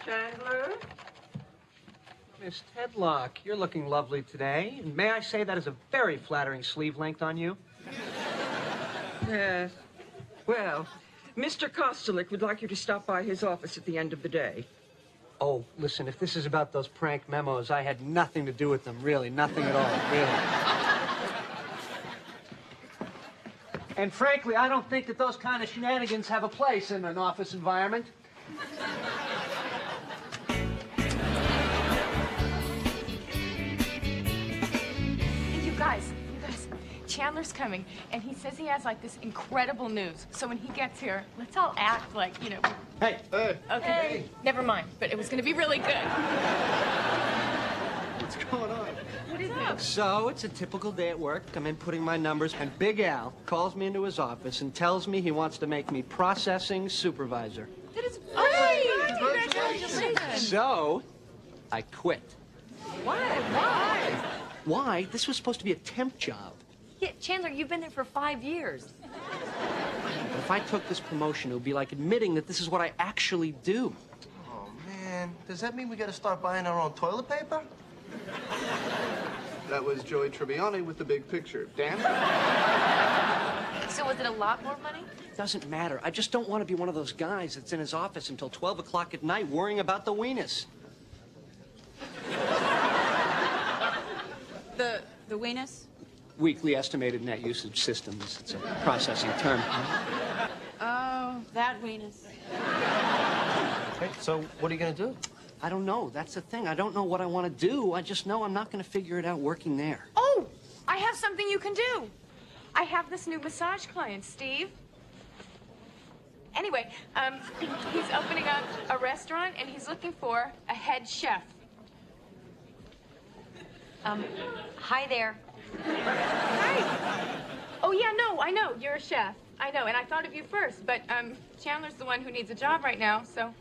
Chandler? Miss Tedlock, you're looking lovely today. And may I say that is a very flattering sleeve length on you? Yes. Well, Mr. Kostelik would like you to stop by his office at the end of the day. Oh, listen, if this is about those prank memos, I had nothing to do with them, really. Nothing at all, really. And frankly, I don't think that those kind of shenanigans have a place in an office environment. You guys, Chandler's coming, and he says he has, like, this incredible news. So when he gets here, let's all act like, you know... Hey. Okay. Hey. Never mind, but it was going to be really good. What's going on? What is it? So, it's a typical day at work. I'm in putting my numbers, and Big Al calls me into his office and tells me he wants to make me processing supervisor. That is great! Congratulations! So, I quit. Why? Why? This was supposed to be a temp job. Yeah, Chandler, you've been there for 5 years. If I took this promotion, it would be like admitting that this is what I actually do. Oh, man. Does that mean we gotta start buying our own toilet paper? That was Joey Tribbiani with the big picture. Damn. So was it a lot more money? Doesn't matter. I just don't want to be one of those guys that's in his office until 12 o'clock at night worrying about the weenus. The weenus? Weekly estimated net usage systems. It's a processing term. Oh, that weenus. Hey, so what are you gonna do? I don't know. That's the thing. I don't know what I want to do. I just know I'm not going to figure it out working there. Oh, I have something you can do. I have this new massage client, Steve. Anyway, he's opening up a restaurant, and he's looking for a head chef. Hi there. Hi. Oh, yeah, no, I know. You're a chef. I know, and I thought of you first, but Chandler's the one who needs a job right now, so...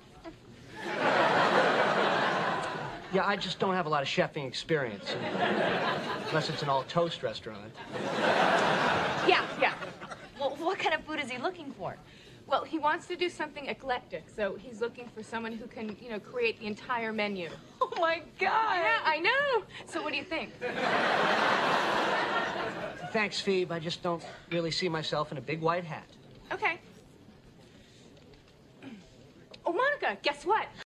Yeah, I just don't have a lot of chefing experience. Unless it's an all-toast restaurant. Yeah. Well, what kind of food is he looking for? Well, he wants to do something eclectic, so he's looking for someone who can, you know, create the entire menu. Oh, my God. Yeah, I know. So what do you think? Thanks, Phoebe. I just don't really see myself in a big white hat. Okay. Oh, Monica, guess what?